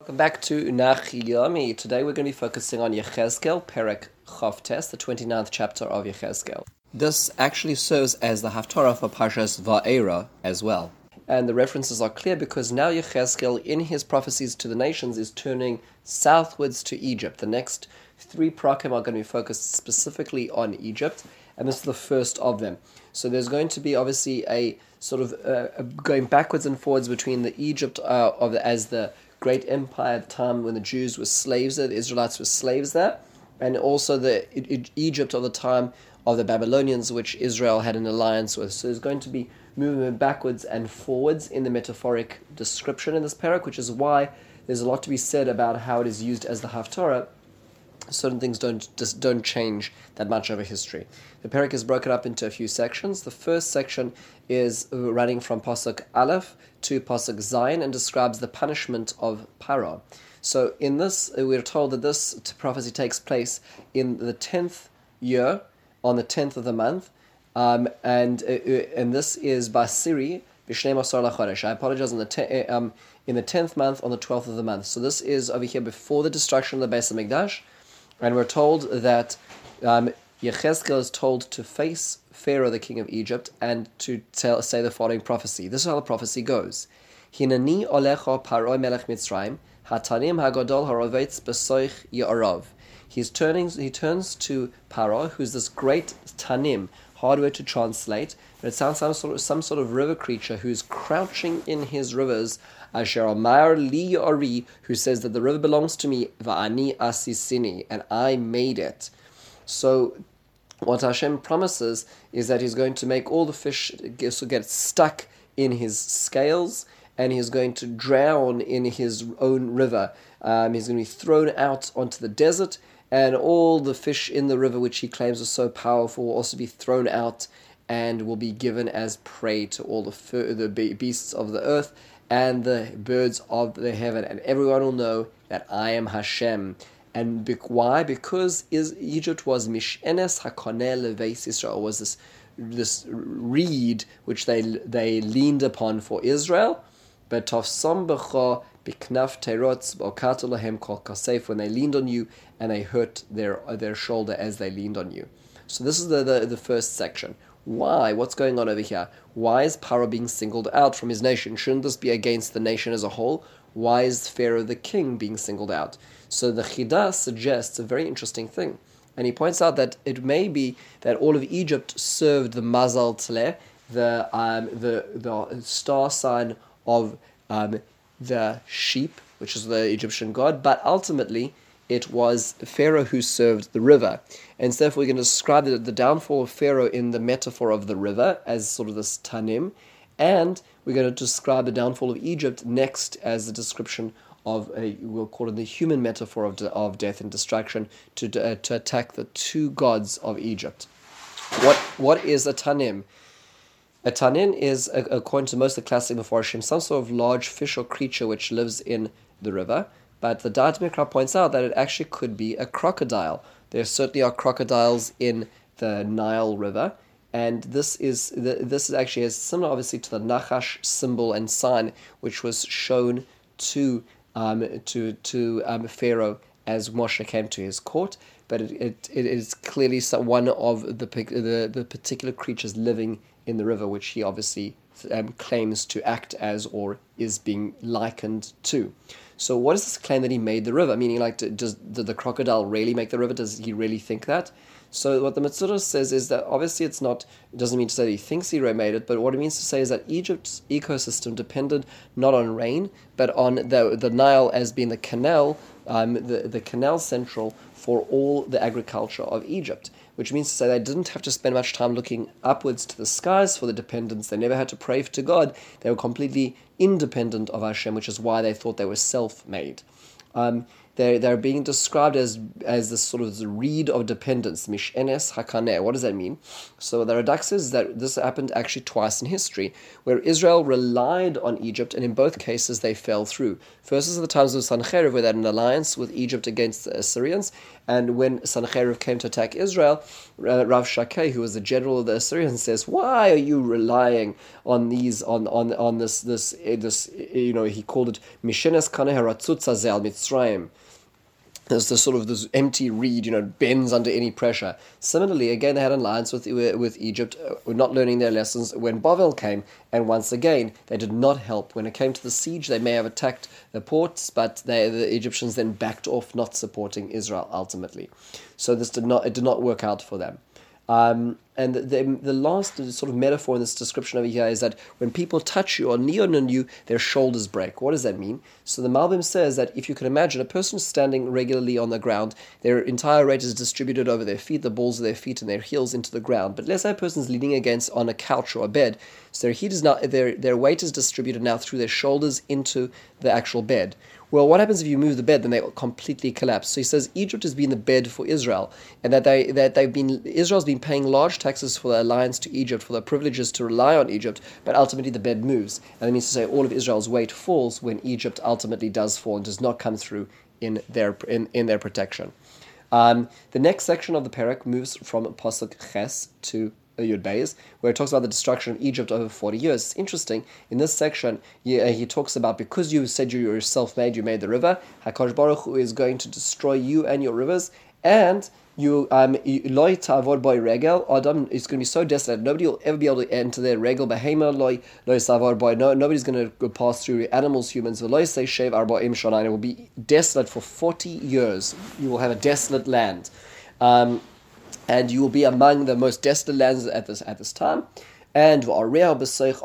Welcome back to Nach Yomi. Today we're going to be focusing on Yechezkel, Perek Chavtes, the 29th chapter of Yechezkel. This actually serves as the Haftarah for Parshas Va'era as well. And the references are clear because now Yechezkel, in his prophecies to the nations, is turning southwards to Egypt. The next three prakim are going to be focused specifically on Egypt, and this is the first of them. So there's going to be obviously a sort of going backwards and forwards between the Egypt as the great empire at the time when the Jews were slaves there, the Israelites were slaves there, and also the Egypt of the time of the Babylonians, which Israel had an alliance with. So there's going to be movement backwards and forwards in the metaphoric description in this parak, which is why there's a lot to be said about how it is used as the Haftarah. Certain things don't change that much over history. The parak is broken up into a few sections. The first section is running from Pasuk Aleph to Pasuk Zayin and describes the punishment of Paro. So in this, we're told that this prophecy takes place in the 10th year, on the 10th of the month, and this is Basiri B'Shnei Masar LaChodesh. I apologize, in the 10th month, on the 12th of the month. So this is over here before the destruction of the Beis HaMikdash. And we're told that Yechezkel is told to face Pharaoh, the king of Egypt, and to say the following prophecy. This is how the prophecy goes. Hinani olecha paroi melech Mitzrayim, hatanim hagadol harovetz besoich ya'arav. He turns to Paro, who's this great tanim, hard word to translate, but it sounds some sort of river creature who's crouching in his rivers, Asher Amar Li Ari, who says that the river belongs to me, Va'ani Asisini, and I made it. So what Hashem promises is that He's going to make all the fish get stuck in His scales, and He's going to drown in His own river. He's going to be thrown out onto the desert, and all the fish in the river, which He claims are so powerful, will also be thrown out and will be given as prey to all the beasts of the earth and the birds of the heaven, and everyone will know that I am Hashem. And why? Because Egypt was Mishenes HaKoneh Leveis Israel, was this reed which they leaned upon for Israel. But Tofsom B'cho B'knaf Terotz B'okatu Lahem Kol Kasef, when they leaned on you and they hurt their shoulder as they leaned on you. So this is the first section. Why? What's going on over here? Why is Paro being singled out from his nation? Shouldn't this be against the nation as a whole? Why is Pharaoh the king being singled out? So the Chidah suggests a very interesting thing. And he points out that it may be that all of Egypt served the Mazal Tleh, the star sign of the sheep, which is the Egyptian god, but ultimately it was Pharaoh who served the river. And so therefore we're going to describe the downfall of Pharaoh in the metaphor of the river as sort of this tanim, and we're going to describe the downfall of Egypt next as the description of we'll call it the human metaphor of death and destruction to attack the two gods of Egypt. What is a tanim? A tanin is, according to most of the classic Mefarshim, some sort of large fish or creature which lives in the river. But the Da'at Mikra points out that it actually could be a crocodile. There certainly are crocodiles in the Nile River, and this is actually similar, obviously, to the Nachash symbol and sign, which was shown to Pharaoh as Moshe came to his court. But it is clearly one of the particular creatures living in the river, which he obviously claims to act as or is being likened to. So what is this claim that he made the river? Meaning, did the crocodile really make the river? Does he really think that? So what the Metzora says is that obviously it doesn't mean to say that he thinks he made it, but what it means to say is that Egypt's ecosystem depended not on rain, but on the Nile as being the canal, the canal central for all the agriculture of Egypt, which means to say they didn't have to spend much time looking upwards to the skies for the dependence. They never had to pray to God. They were completely independent of Hashem, which is why they thought they were self-made. they're being described as this sort of reed of dependence, mishenes hakaneh. What does that mean? So the Radak says that this happened actually twice in history, where Israel relied on Egypt, and in both cases they fell through. First is the times of Sancherib, where they had an alliance with Egypt against the Assyrians, and when Sancherib came to attack Israel, Rav Shakeh, who was the general of the Assyrians, says, "Why are you relying on these on this he called it mishenes kaneh haratzutza ze al Mitzrayim." There's this empty reed, bends under any pressure. Similarly, again, they had an alliance with Egypt, not learning their lessons when Bavel came, and once again, they did not help. When it came to the siege, they may have attacked the ports, but the Egyptians then backed off, not supporting Israel ultimately. So it did not work out for them. And the last sort of metaphor in this description over here is that when people touch you or kneel on you, their shoulders break. What does that mean? So the Malbim says that if you can imagine a person standing regularly on the ground, their entire weight is distributed over their feet, the balls of their feet and their heels into the ground. But let's say a person's leaning against on a couch or a bed, so their weight is distributed now through their shoulders into the actual bed. Well, what happens if you move the bed? Then they completely collapse. So he says Egypt has been the bed for Israel, and that Israel's been paying large taxes for the alliance to Egypt, for the privileges to rely on Egypt, but ultimately the bed moves, and that means to say all of Israel's weight falls when Egypt ultimately does fall and does not come through in their protection. The next section of the parak moves from Pasuk Ches to Yud Beis, where it talks about the destruction of Egypt over 40 years. It's interesting. In this section, he talks about, because you said you were self-made, you made the river, HaKadosh Baruch Hu is going to destroy you and your rivers, and loy tavod boy regel. Adam is going to be so desolate, nobody will ever be able to enter there. Regel behema loy savor boy. Nobody's going to pass through, animals, humans. Loy say shev arbaim shana. It will be desolate for 40 years. You will have a desolate land. And you will be among the most desolate lands at this time. And your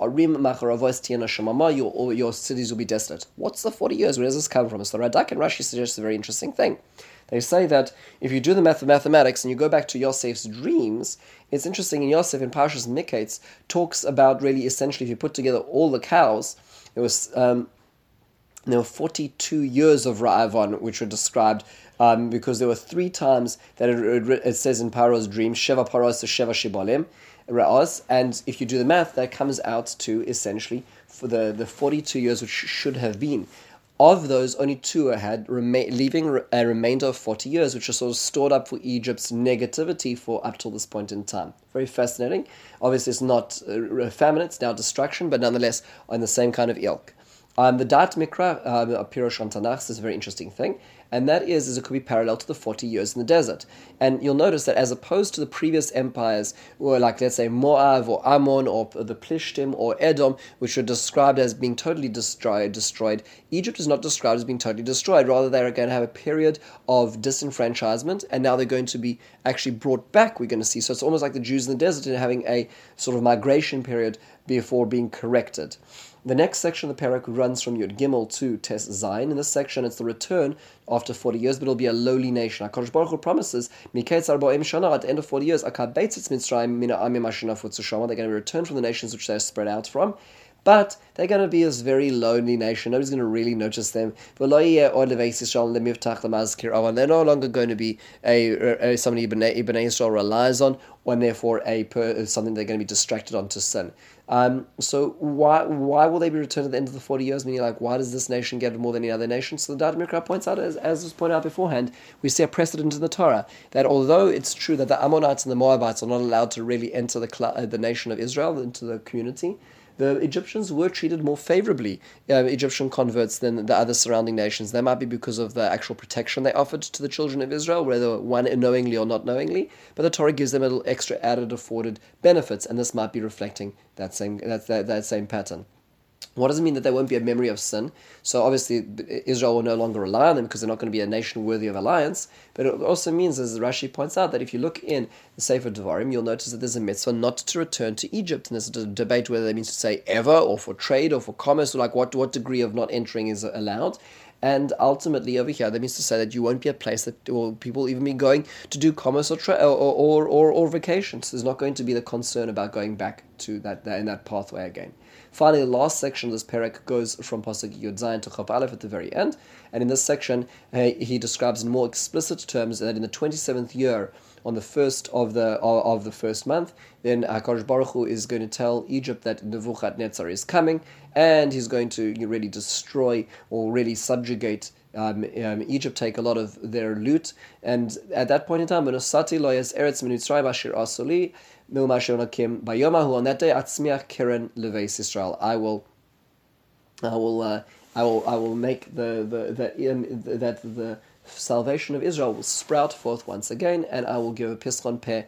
cities will be desolate. What's the 40 years? Where does this come from? So Radak and Rashi suggest a very interesting thing. They say that if you do the mathematics and you go back to Yosef's dreams, it's interesting. In Yosef, in Parshas Miketz, talks about really essentially, if you put together all the cows, there were 42 years of Ra'avon, which were described because there were 3 times that it says in Paro's dream, Sheva Paros to Sheva Shibalim, Ra'az, and if you do the math, that comes out to essentially for the 42 years which should have been. Of those, only 2 had leaving a remainder of 40 years, which are sort of stored up for Egypt's negativity for up till this point in time. Very fascinating. Obviously, it's not famine, it's now destruction, but nonetheless on the same kind of ilk. The Dat Mikra, Pirosh on Tanakh, is a very interesting thing, and that is it could be parallel to the 40 years in the desert. And you'll notice that as opposed to the previous empires, or like let's say Moab or Ammon or the Plishtim or Edom, which are described as being totally destroyed, Egypt is not described as being totally destroyed. Rather, they're going to have a period of disenfranchisement, and now they're going to be actually brought back, we're going to see. So it's almost like the Jews in the desert and having a sort of migration period before being corrected. The next section of the parak runs from Yud Gimel to Tes Zayin. In this section, it's the return after 40 years, but it'll be a lowly nation. HaKadosh Baruch Hu promises, Miketz Arbaim Shana, at the end of 40 years, Akabetzitz Mitzrayim Mina Amim Ashina Futzushama. They're going to be returned from the nations which they're spread out from. But they're going to be this very lonely nation. Nobody's going to really notice them. They're no longer going to be somebody Ibn Israel relies on, and therefore something they're going to be distracted on to sin. So why will they be returned at the end of the 40 years? Meaning, like, why does this nation get more than any other nation? So the Dat Mikra points out, as was pointed out beforehand, we see a precedent in the Torah that although it's true that the Ammonites and the Moabites are not allowed to really enter the nation of Israel, into the community, the Egyptians were treated more favorably, Egyptian converts, than the other surrounding nations. That might be because of the actual protection they offered to the children of Israel, whether one knowingly or not knowingly, but the Torah gives them a little extra added afforded benefits, and this might be reflecting that same pattern. What does it mean that there won't be a memory of sin? So obviously Israel will no longer rely on them because they're not going to be a nation worthy of alliance. But it also means, as Rashi points out, that if you look in the Sefer Devarim, you'll notice that there's a mitzvah not to return to Egypt. And there's a debate whether that means to say ever, or for trade, or for commerce, or like what degree of not entering is allowed. And ultimately over here, that means to say that you won't be a place that people even be going to do commerce or vacations. There's not going to be the concern about going back to that in that pathway again. Finally, the last section of this perek goes from Pasuk Yud Zayin to Chaf Aleph at the very end, and in this section he describes in more explicit terms that in the 27th year, on the first of the first month, then HaKadosh Baruch Hu is going to tell Egypt that Nebuchadnezzar is coming, and he's going to really destroy or really subjugate Egypt, take a lot of their loot, and at that point in time, on that day, Atzmiach Keren Leveis Israel. I will make that the salvation of Israel will sprout forth once again, and I will give a Pischon Peh,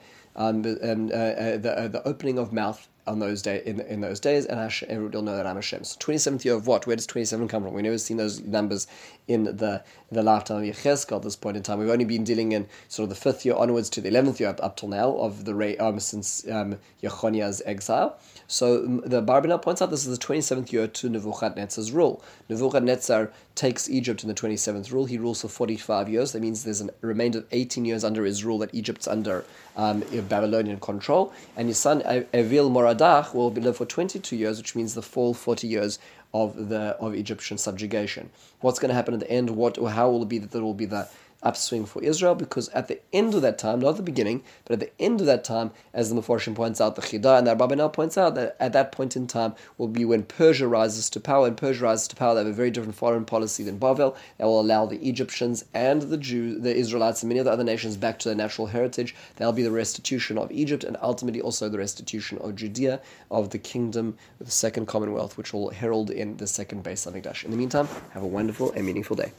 the opening of mouth on those in those days, and everybody will know that I'm Hashem. So 27th year of what? Where does 27 come from? We've never seen those numbers in the lifetime of Yechezkel at this point in time. We've only been dealing in sort of the 5th year onwards to the 11th year up till now of the since Yechoniah's exile. So the Barbanel points out this is the 27th year to Nebuchadnezzar's rule. Nebuchadnezzar takes Egypt in the 27th rule. He rules for 45 years. That means there's a remainder of 18 years under his rule that Egypt's under Babylonian control. And his son Evil Moradach will live for 22 years, which means the full 40 years of Egyptian subjugation. What's going to happen at the end? How will it be that there will be the upswing for Israel? Because at the end of that time, not the beginning, but at the end of that time, as the Meforshim points out, the Chidah and the Barbanel points out, that at that point in time will be when Persia rises to power. And Persia rises to power, they have a very different foreign policy than Bavel. That will allow the Egyptians and the Jews, the Israelites, and many of the other nations back to their natural heritage. That'll be the restitution of Egypt, and ultimately also the restitution of Judea, of the kingdom, the second Commonwealth, which will herald in the second Beis Hamikdash. In the meantime, have a wonderful and meaningful day.